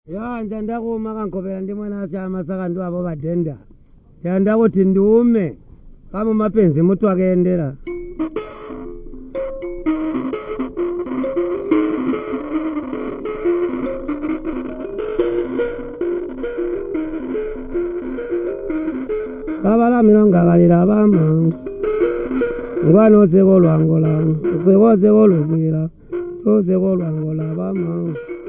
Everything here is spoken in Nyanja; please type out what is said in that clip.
Ya njanda kuma kankopera ndi mwana ase amasaka ndo abo badenda. Yanda kuti ndiume kama mapenzi mutu akaendera. Babala milonga galira bama. Ngwano sego lwangola. Sego lubira. So sego lwangola bama.